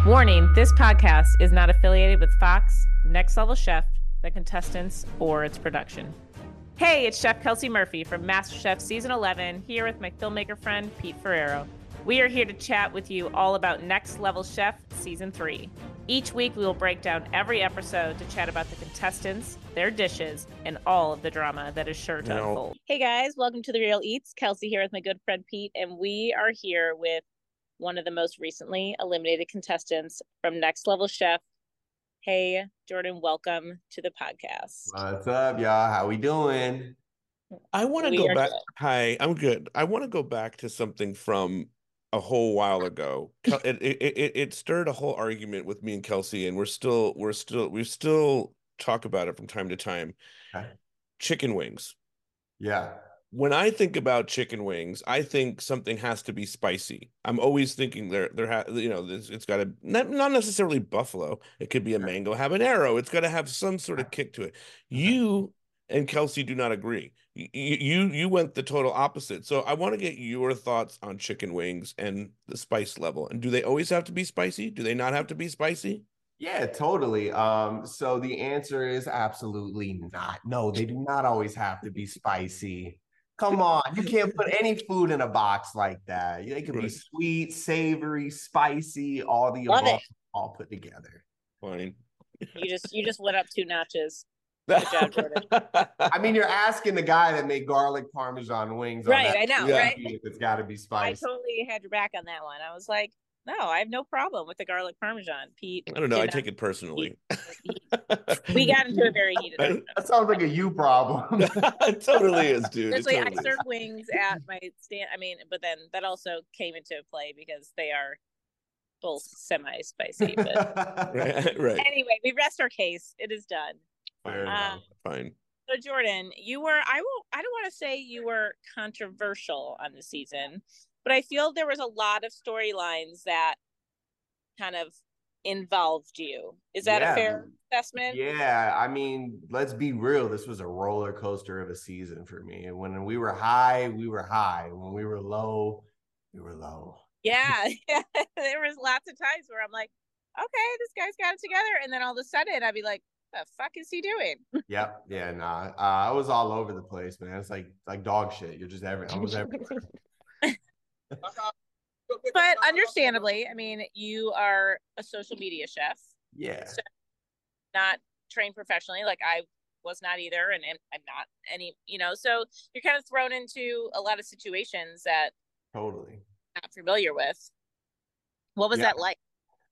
Warning, this podcast is not affiliated with Fox, Next Level Chef, the contestants, or its production. Hey, it's Chef Kelsey Murphy from MasterChef Season 11, here with my filmmaker friend, Pete Ferrero. We are here to chat with you all about Next Level Chef Season 3. Each week, we will break down every episode to chat about the contestants, their dishes, and all of the drama that is sure to unfold. Hey guys, welcome to The Real Eats. Kelsey here with my good friend Pete, and we are here with one of the most recently eliminated contestants from Next Level Chef. Hey, Jordan, welcome to the podcast. What's up, y'all? How we doing? I want to go back. Hi, I'm good. I want to go back to something from a whole while ago. It stirred a whole argument with me and Kelsey, and we still talk about it from time to time. Okay. Chicken wings. Yeah. When I think about chicken wings, I think something has to be spicy. I'm always thinking it's got to not necessarily buffalo. It could be a mango habanero. It's got to have some sort of kick to it. You and Kelsey do not agree. You went the total opposite. So I want to get your thoughts on chicken wings and the spice level. And do they always have to be spicy? Do they not have to be spicy? Yeah, totally. So the answer is absolutely not. No, they do not always have to be spicy. Come on, you can't put any food in a box like that. They could be sweet, savory, spicy, all the above, all put together. Fine. You just went up 2 notches. Good job, Jordan. I mean, you're asking the guy that made garlic parmesan wings. Right, I know, right? It's got to be spicy. I totally had your back on that one. I was like, no, I have no problem with the garlic parmesan. Pete, I don't know. I take it personally. We got into a very heated argument. That sounds like a you problem. It totally is, dude. Especially, I serve wings at my stand. I mean, but then that also came into play because they are both semi-spicy. But right. Anyway, we rest our case. It is done. Fine. So Jordan, you were. I don't want to say you were controversial on the season, but I feel there was a lot of storylines that kind of involved you. Is that a fair assessment? Yeah, I mean, let's be real. This was a roller coaster of a season for me. When we were high, we were high. When we were low, we were low. Yeah. There was lots of times where I'm like, okay, this guy's got it together. And then all of a sudden I'd be like, the fuck is he doing? Yep. Yeah, nah. I was all over the place, man. It's like dog shit. You're just almost everywhere. But understandably, I mean, you are a social media chef. Yeah. So not trained professionally, like I was not either, and I'm not any, so you're kind of thrown into a lot of situations that totally not familiar with. What was that like?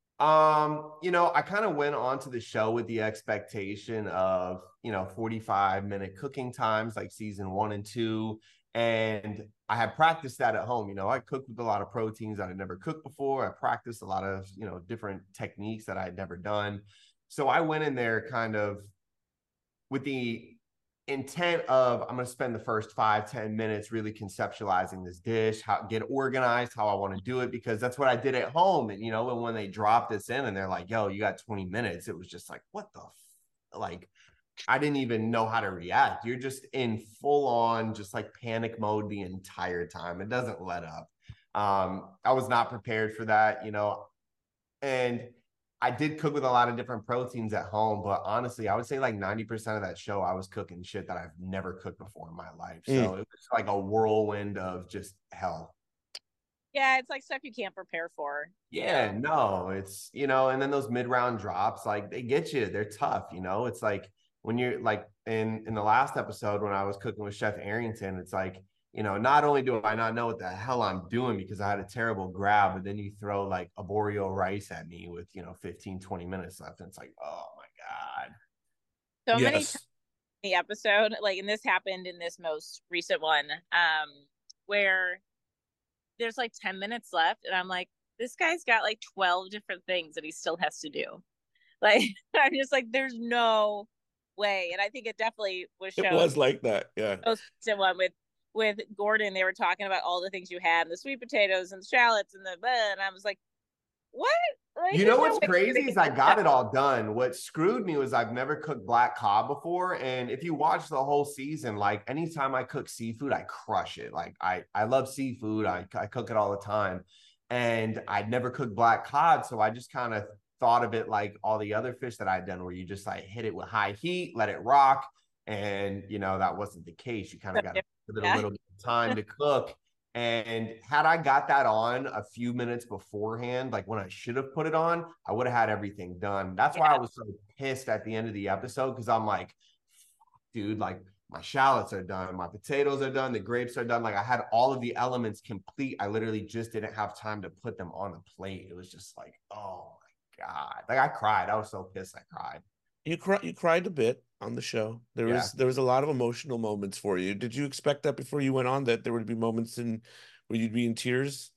I kind of went on to the show with the expectation of, 45-minute cooking times like season 1 and 2. And I had practiced that at home. I cooked with a lot of proteins that I'd never cooked before. I practiced a lot of, different techniques that I had never done. So I went in there kind of with the intent of I'm going to spend the first 5-10 minutes really conceptualizing this dish, get organized, how I want to do it, because that's what I did at home. And, and when they dropped this in and they're like, yo, you got 20 minutes, it was just like, what the like, I didn't even know how to react. You're just in full on, just like panic mode the entire time. It doesn't let up. I was not prepared for that, and I did cook with a lot of different proteins at home, but honestly, I would say like 90% of that show, I was cooking shit that I've never cooked before in my life. So it was like a whirlwind of just hell. Yeah, it's like stuff you can't prepare for. Yeah, no, it's, and then those mid-round drops, like they get you, they're tough, it's like when you're like in the last episode, when I was cooking with Chef Arrington, it's like, not only do I not know what the hell I'm doing because I had a terrible grab, but then you throw like arborio rice at me with, 15, 20 minutes left. And it's like, oh my God. So many times in the episode, like, and this happened in this most recent one, where there's like 10 minutes left. And I'm like, this guy's got like 12 different things that he still has to do. Like, I'm just like, there's no way. And I think it definitely was shown. It was like that. Yeah. Most recent one with Gordon, they were talking about all the things you had, the sweet potatoes and the shallots and and I was like, what? Like, what's crazy is I got it all done. What screwed me was I've never cooked black cod before. And if you watch the whole season, like anytime I cook seafood, I crush it. Like I love seafood. I cook it all the time. and I'd never cooked black cod, so I just kind of thought of it like all the other fish that I'd done, where you just like hit it with high heat, let it rock, and that wasn't the case. You kind of got to give it a little bit of time to cook. And had I got that on a few minutes beforehand, like when I should have put it on, I would have had everything done. That's why I was so pissed at the end of the episode, because I'm like, dude, like my shallots are done, my potatoes are done, the grapes are done. Like I had all of the elements complete. I literally just didn't have time to put them on the plate. It was just like, oh my God. Like I cried. I was so pissed I cried. You cried a bit on the show. There was a lot of emotional moments for you. Did you expect that before you went on, that there would be moments where you'd be in tears?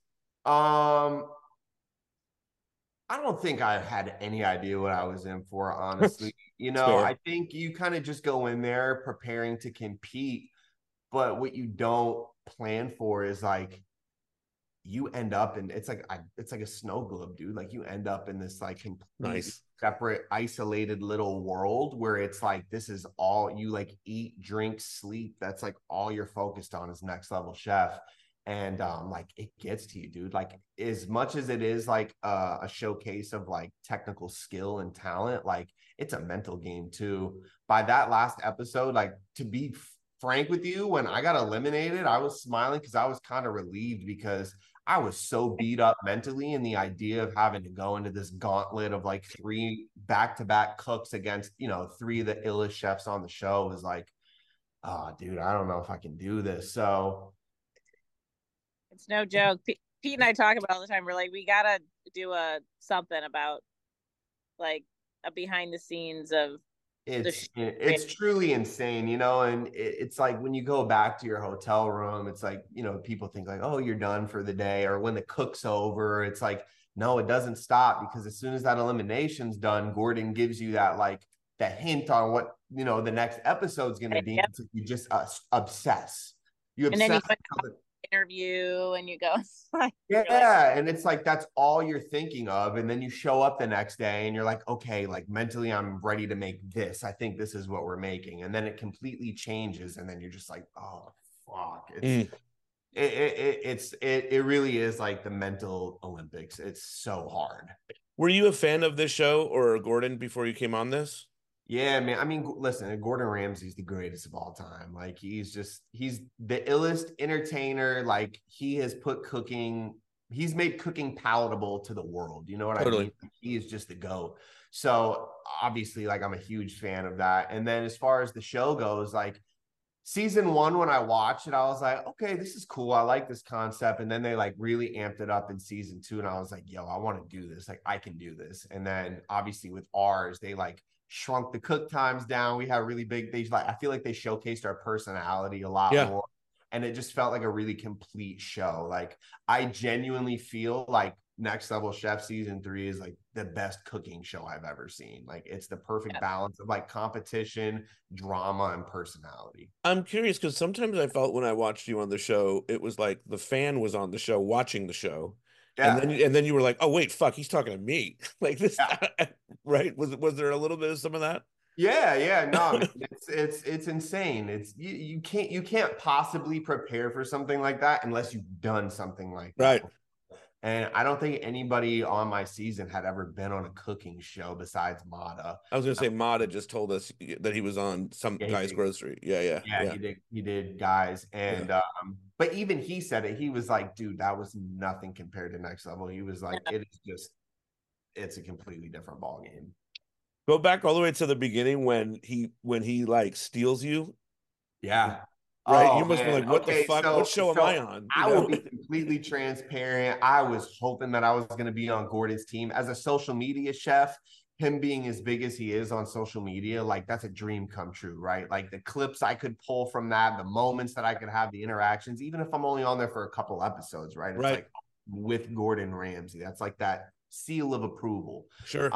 I don't think I had any idea what I was in for, honestly. I think you kind of just go in there preparing to compete, but what you don't plan for is like you end up in it's like a snow globe, dude. Like you end up in this like completely separate, isolated little world where it's like this is all you like eat, drink, sleep. That's like all you're focused on is Next Level Chef. And like it gets to you, dude. Like as much as it is like a showcase of like technical skill and talent, like it's a mental game too. By that last episode, like to be frank with you, when I got eliminated, I was smiling because I was kind of relieved, because I was so beat up mentally, and the idea of having to go into this gauntlet of like 3 back-to-back cooks against 3 of the illest chefs on the show was like, oh dude, I don't know if I can do this. So it's no joke. Pete and I talk about all the time. We're like, we gotta do something about like a behind the scenes of it's truly insane, and it's like when you go back to your hotel room, it's like, people think like, oh, you're done for the day, or when the cook's over, it's like, no, it doesn't stop, because as soon as that elimination's done, Gordon gives you that like the hint on what the next episode's going to be. It's like you just obsess. You obsess. Interview and you go like, and it's like that's all you're thinking of, and then you show up the next day and you're like, okay, like mentally I'm ready to make this. I think this is what we're making, and then it completely changes, and then you're just like, oh fuck. It really is like the mental Olympics. It's so hard. Were you a fan of this show or Gordon before you came on this? Yeah, man. I mean, listen, Gordon Ramsay's the greatest of all time. Like he's the illest entertainer. Like he's made cooking palatable to the world. You know what I mean? He is just the GOAT. So obviously, like I'm a huge fan of that. And then as far as the show goes, like season 1, when I watched it, I was like, okay, this is cool. I like this concept. And then they like really amped it up in season 2. And I was like, yo, I want to do this. Like I can do this. And then obviously with ours, they like shrunk the cook times down. We had really big, I feel like they showcased our personality a lot more. And it just felt like a really complete show. Like I genuinely feel like Next Level Chef season 3 is like the best cooking show I've ever seen. Like it's the perfect balance of like competition, drama, and personality. I'm curious because sometimes I felt when I watched you on the show, it was like the fan was on the show watching the show. Yeah. And then you were like, oh wait, fuck, he's talking to me. Like this, right? Was there a little bit of some of that? Yeah, no, it's insane. It's you can't possibly prepare for something like that unless you've done something like that. Right. And I don't think anybody on my season had ever been on a cooking show besides Mata. I was gonna say Mata just told us that he was on some Guy's Grocery. Yeah. He did Guys, and but even he said it. He was like, dude, that was nothing compared to Next Level. He was like, it's a completely different ball game. Go back all the way to the beginning when he like steals you. Yeah. Right. You must be like, what the fuck? What show am I on? I will be completely transparent. I was hoping that I was going to be on Gordon's team as a social media chef. Him being as big as he is on social media, like that's a dream come true, right? Like the clips I could pull from that, the moments that I could have, the interactions, even if I'm only on there for a couple episodes, right? It's like with Gordon Ramsay. That's like that seal of approval. Sure.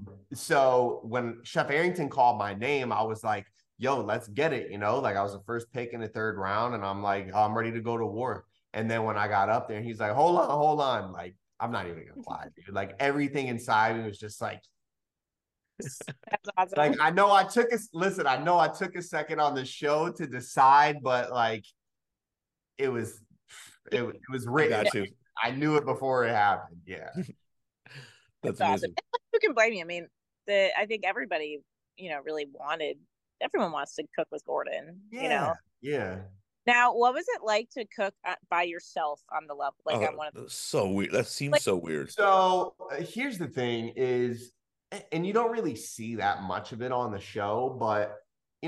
So when Chef Arrington called my name, I was like, yo, let's get it. Like I was the first pick in the 3rd round, and I'm like, oh, I'm ready to go to war. And then when I got up there, he's like, hold on. Like, I'm not even gonna lie, dude. Like everything inside me was just like, that's awesome. Like I know I took a second on the show to decide, but like it was written. I knew it before it happened. Yeah. That's awesome. amazing. Who can blame you? I mean, I think everybody, really everyone wants to cook with Gordon, Yeah. Yeah. Now, what was it like to cook by yourself on the level, like on one of That's so weird. That seems like, so weird. So here's the thing is, and you don't really see that much of it on the show, but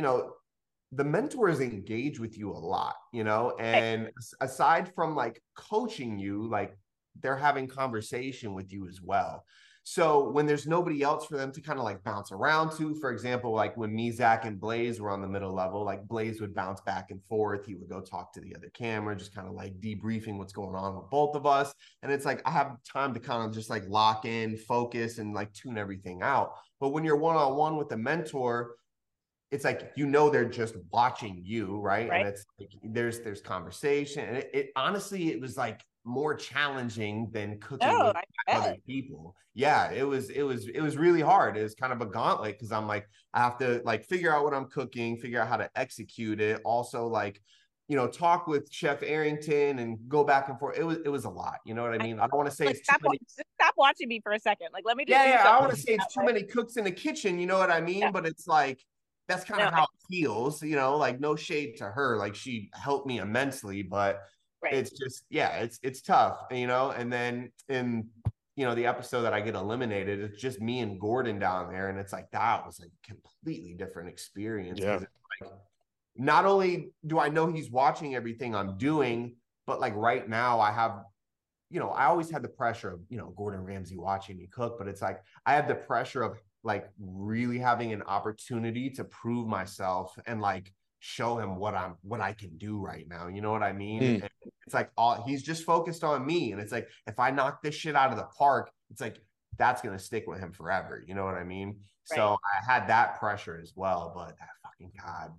the mentors engage with you a lot, and aside from like coaching you, like they're having conversation with you as well. So when there's nobody else for them to kind of like bounce around to, for example, like when me, Zach, and Blaze were on the middle level, like Blaze would bounce back and forth. He would go talk to the other camera, just kind of like debriefing what's going on with both of us. And it's like I have time to kind of just like lock in, focus, and like tune everything out. But when you're one-on-one with a mentor, it's like, they're just watching you, right? And it's like there's conversation. And it honestly, it was like more challenging than cooking with other people. Yeah, it was really hard. It was kind of a gauntlet because I'm like, I have to like figure out what I'm cooking, figure out how to execute it. Also, like, talk with Chef Arrington and go back and forth. It was a lot. You know what I mean? I don't want to say like, it's too many. Stop watching me for a second. Like, let me just I want to say it's too many cooks in the kitchen. You know what I mean? Yeah. But it's like, that's kind of how it feels, like no shade to her. Like she helped me immensely, but it's just, it's tough, and then in, the episode that I get eliminated, it's just me and Gordon down there. And it's like, that was like a completely different experience. Yeah. It's like, not only do I know he's watching everything I'm doing, but like right now I have, I always had the pressure of, Gordon Ramsay watching me cook, but it's like, I have the pressure of like really having an opportunity to prove myself and like show him what I can do right now. You know what I mean? And it's like he's just focused on me. And it's like, if I knock this shit out of the park, it's like, that's going to stick with him forever. You know what I mean? Right. So I had that pressure as well, but that fucking God,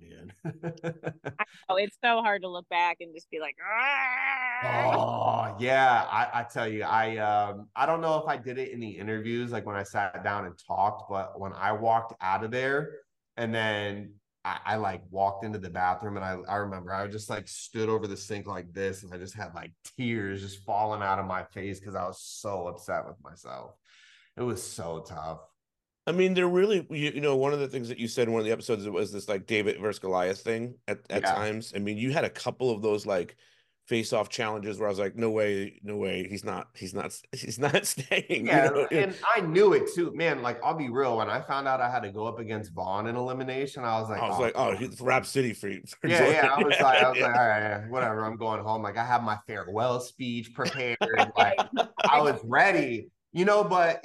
man. Oh, it's so hard to look back and just be like, oh yeah. I tell you, I don't know if I did it in the interviews, like when I sat down and talked, but when I walked out of there and then I like walked into the bathroom and I remember I just like stood over the sink like this and I just had like tears just falling out of my face because I was so upset with myself. It was so tough. I mean, they're really, one of the things that you said in one of the episodes was this like David versus Goliath thing at times. I mean, you had a couple of those like face-off challenges where I was like, no way, he's not staying. Yeah, and I knew it too, man. Like, I'll be real. When I found out I had to go up against Vaughn in elimination, I was like, it's Rap City for you. Yeah. I was like, all right, whatever. I'm going home. Like, I have my farewell speech prepared. Like, I was ready. But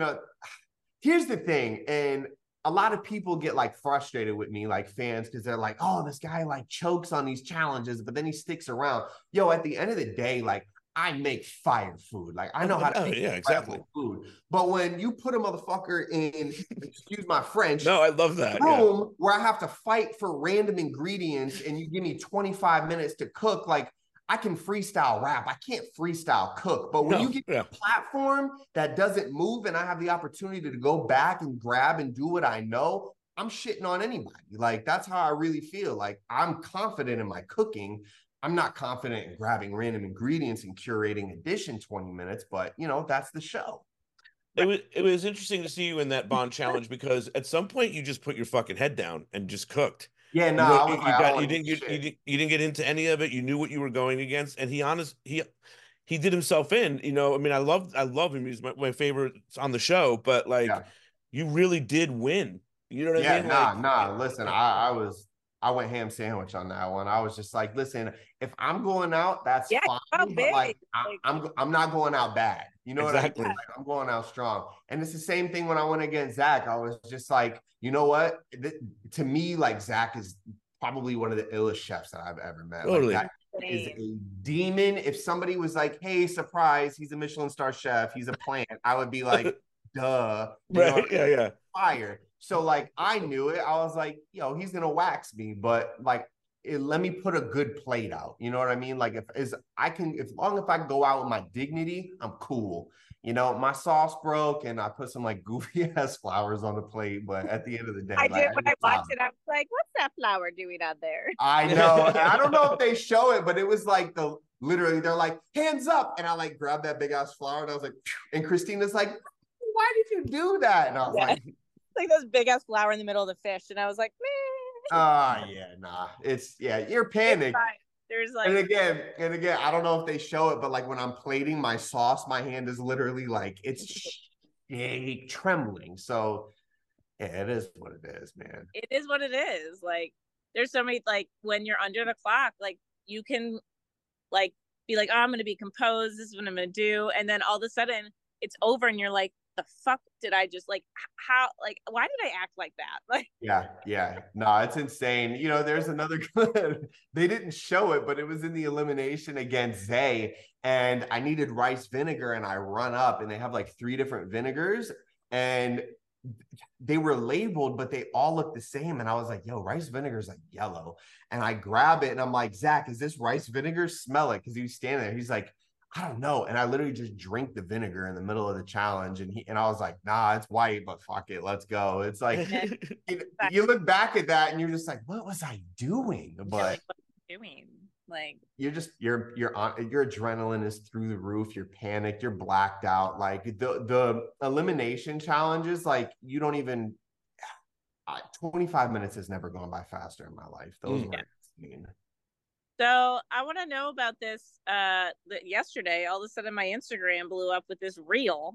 here's the thing, and a lot of people get like frustrated with me, like fans, because they're like, oh, this guy like chokes on these challenges, but then he sticks around. At the end of the day, like I make fire food. Like I know how to make food. But when you put a motherfucker in, excuse my French, no, I love that room where I have to fight for random ingredients and you give me 25 minutes to cook, like I can freestyle rap. I can't freestyle cook. But when you get a platform that doesn't move and I have the opportunity to go back and grab and do what I know, I'm shitting on anybody. Like, that's how I really feel. Like, I'm confident in my cooking. I'm not confident in grabbing random ingredients and curating a dish in 20 minutes, but, that's the show. It was interesting to see you in that Bond challenge because at some point you just put your fucking head down and just cooked. Yeah, no, you didn't get into any of it. You knew what you were going against, and he did himself in. I mean, I love him. He's my favorite on the show. But like, you really did win. You know what I mean? Listen, I went ham sandwich on that one. I was just like, listen, if I'm going out, that's fine. But like, I'm not going out bad. You know what I mean? Like, I'm going out strong. And it's the same thing when I went against Zach. I was just like, you know what? To me, like Zach is probably one of the illest chefs that I've ever met. Totally. Like, that is a demon. If somebody was like, hey, surprise, he's a Michelin star chef, he's a plant, I would be like, duh. Right. Yeah. Fire. So like I knew it. I was like, he's gonna wax me, but like let me put a good plate out. You know what I mean? Like if I can go out with my dignity, I'm cool. My sauce broke and I put some like goofy ass flowers on the plate, but at the end of the day, when I watched it, I was like, what's that flower doing out there? I know. I don't know if they show it, but it was like literally they're like, hands up. And I like grabbed that big ass flower and I was like, phew. And Christina's like, why did you do that? And I was like this big ass flower in the middle of the fish. And I was like, man. Yeah, nah. You're panicked. There's like, and again, I don't know if they show it, but like when I'm plating my sauce, my hand is literally like, it's trembling. So yeah, it is what it is, man. It is what it is. Like, there's so many, like, when you're under the clock, like, you can, like, be like, oh, I'm going to be composed. This is what I'm going to do. And then all of a sudden, it's over, and you're like, the fuck did I just, like, how, like, why did I act like that? Like, yeah. No, it's insane. You know, there's another they didn't show it, but it was in the elimination against Zay, and I needed rice vinegar, and I run up, and they have like 3 different vinegars, and they were labeled, but they all look the same. And I was like, yo, rice vinegar is like yellow. And I grab it and I'm like, Zach, is this rice vinegar? Smell it. Because he was standing there. He's like, I don't know. And I literally just drink the vinegar in the middle of the challenge. And I was like, nah, it's white, but fuck it. Let's go. It's like, you look back at that and you're just like, what was I doing? But like, what are you doing? Like, your adrenaline is through the roof. You're panicked. You're blacked out. Like the elimination challenges, like you don't even 25 minutes has never gone by faster in my life. Those were insane. So I want to know about this. That yesterday, all of a sudden, my Instagram blew up with this reel.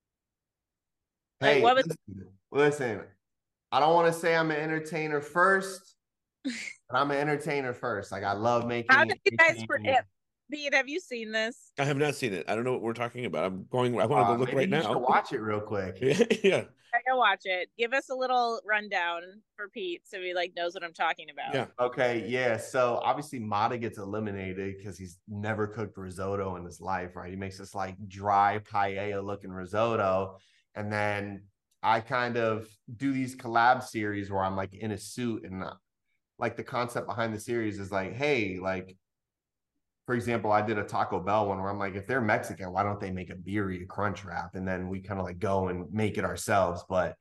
Hey, what was? Listen, I don't want to say I'm an entertainer first. But I'm an entertainer first. Like I love making. How did you guys forget? Pete, have you seen this? I have not seen it. I don't know what we're talking about. I want to go look right now. Watch it real quick. Yeah. I gotta watch it. Give us a little rundown for Pete so he like knows what I'm talking about. Yeah. Okay. Yeah. So obviously Mata gets eliminated because he's never cooked risotto in his life, right? He makes this like dry paella looking risotto, and then I kind of do these collab series where I'm like in a suit and. Like the concept behind the series is like, hey, like, for example, I did a Taco Bell one where I'm like, if they're Mexican, why don't they make a birria crunch wrap? And then we kind of like go and make it ourselves. But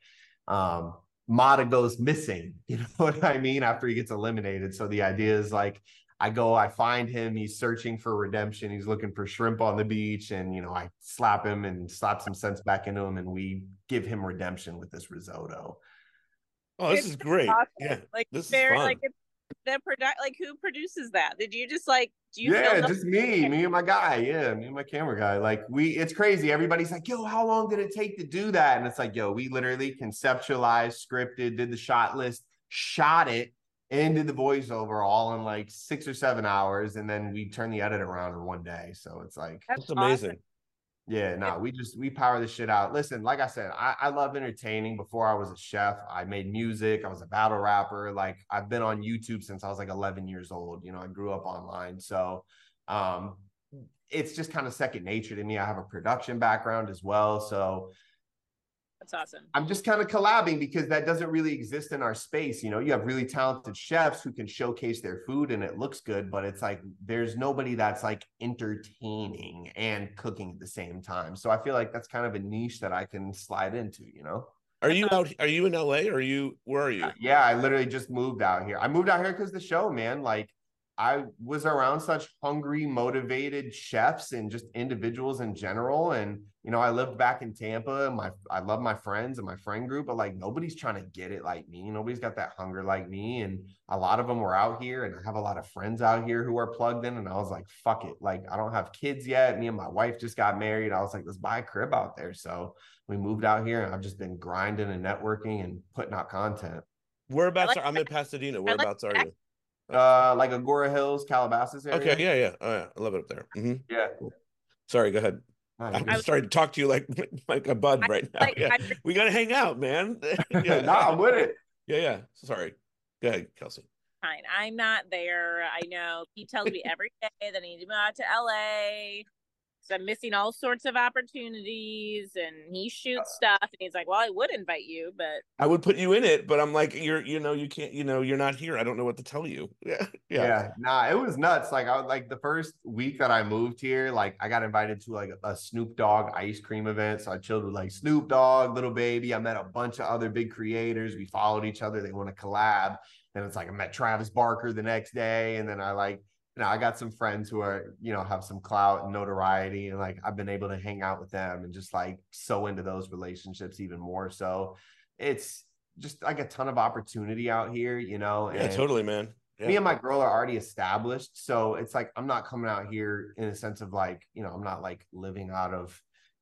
Mata goes missing, you know what I mean? After he gets eliminated. So the idea is like, I find him, he's searching for redemption. He's looking for shrimp on the beach. And, you know, I slap him and slap some sense back into him. And we give him redemption with this risotto. Oh, this is great. Awesome. Yeah. Like this is fun. Like like who produces that? Did you just like just me and my guy. Yeah, me and my camera guy. Like it's crazy. Everybody's like, yo, how long did it take to do that? And it's like, yo, we literally conceptualized, scripted, did the shot list, shot it, and did the voiceover all in like 6 or 7 hours. And then we turned the edit around in one day. So it's like that's amazing. Awesome. Yeah, no, we power this shit out. Listen, like I said, I love entertaining. Before I was a chef, I made music. I was a battle rapper. Like I've been on YouTube since I was like 11 years old. You know, I grew up online. So it's just kind of second nature to me. I have a production background as well. So that's awesome. I'm just kind of collabing because that doesn't really exist in our space. You know, you have really talented chefs who can showcase their food and it looks good, but it's like there's nobody that's like entertaining and cooking at the same time. So I feel like that's kind of a niche that I can slide into, you know? Are you in LA or where are you? Yeah, I literally just moved out here. I moved out here because the show, man, like I was around such hungry, motivated chefs and just individuals in general. And, you know, I lived back in Tampa. I love my friends and my friend group, but like nobody's trying to get it like me. Nobody's got that hunger like me. And a lot of them were out here, and I have a lot of friends out here who are plugged in. And I was like, fuck it. Like, I don't have kids yet. Me and my wife just got married. I was like, let's buy a crib out there. So we moved out here, and I've just been grinding and networking and putting out content. Whereabouts I'm in Pasadena. Whereabouts are you? Like Agora Hills, Calabasas area. Okay, yeah. Oh yeah, I love it up there. Mm-hmm. Yeah. Sorry, go ahead. I'm starting to talk to you like a bud right now. Yeah. We gotta hang out, man. Yeah. No, I'm with it. Yeah. Sorry. Go ahead, Kelsey. Fine. I'm not there. I know. He tells me every day that I need to move out to LA. So I'm missing all sorts of opportunities, and he shoots stuff, and he's like, well, I would invite you, but I would put you in it, but I'm like, you can't, you're not here. I don't know what to tell you. Yeah. Nah, it was nuts. Like I was like the first week that I moved here, like I got invited to like a Snoop Dogg ice cream event. So I chilled with like Snoop Dogg, Little Baby. I met a bunch of other big creators. We followed each other. They want to collab. And it's like I met Travis Barker the next day. And then I like I got some friends who are, have some clout and notoriety, and like I've been able to hang out with them and just like so into those relationships even more. So it's just like a ton of opportunity out here, Yeah, and totally, man. Yeah. me and my girl are already established. So it's like I'm not coming out here in a sense of like, I'm not like living out of,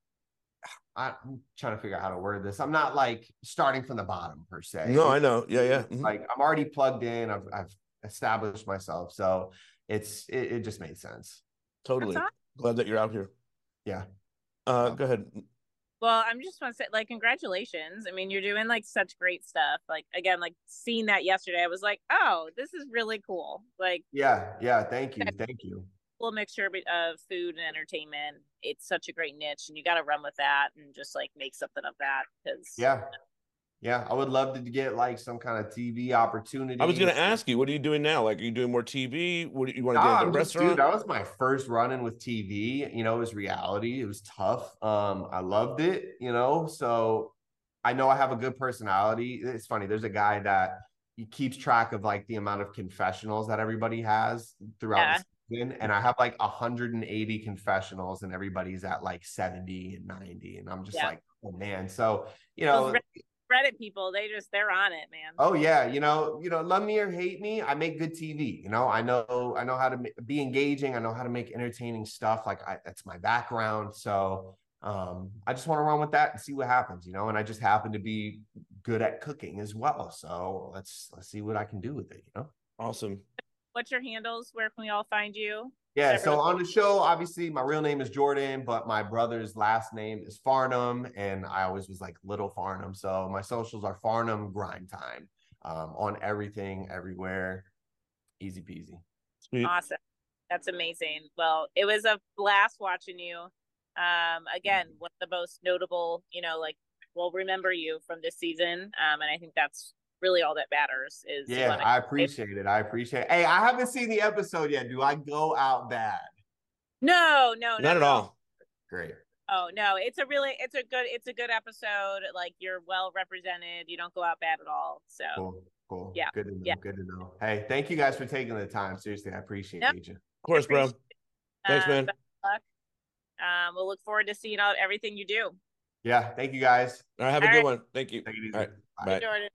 I'm trying to figure out how to word this. I'm not like starting from the bottom per se. No, I know. Yeah, yeah. It's like I'm already plugged in. I've established myself. So it just made sense. Totally. That's awesome. Glad that you're out here. Yeah. Go ahead. Well, I'm just want to say, like, congratulations. I mean, you're doing like such great stuff. Like, again, like seeing that yesterday, I was like, oh, this is really cool. Like, yeah. Thank you. Cool mixture of food and entertainment. It's such a great niche, and you got to run with that and just like make something of that. Because yeah, I would love to get like some kind of TV opportunity. I was going to ask you, what are you doing now? Like, are you doing more TV? What do you want to get into a restaurant? Dude, that was my first run-in with TV. It was reality. It was tough. I loved it, so I know I have a good personality. It's funny. There's a guy that he keeps track of like the amount of confessionals that everybody has throughout the season. And I have like 180 confessionals and everybody's at like 70 and 90. And I'm just like, oh man. So, those Reddit people, they're on it, man. Oh yeah, love me or hate me, I make good TV. I know how to be engaging. I know how to make entertaining stuff. Like that's my background. So I just want to run with that and see what happens. And I just happen to be good at cooking as well. So let's see what I can do with it. Awesome. What's your handles? Where can we all find you? Yeah, so on the show, obviously, my real name is Jordan, but my brother's last name is Farnham, and I always was like Little Farnham. So my socials are Farnham Grind Time on everything, everywhere. Easy peasy. Sweet. Awesome. That's amazing. Well, it was a blast watching you. Again, one of the most notable, like we'll remember you from this season. And I think that's really all that matters is I appreciate it. Hey, I haven't seen the episode yet. Do I go out bad? No, not at all. Great. Oh no, it's a good episode. Like you're well represented. You don't go out bad at all. So cool. Yeah. Good to know. Hey, thank you guys for taking the time. Seriously, I appreciate you. Of course, bro. Thanks, man. Best of luck. We'll look forward to seeing everything you do. Yeah, thank you guys. All right, have a good one. Thank you. Take it easy. All right, Bye. bye. Jordan.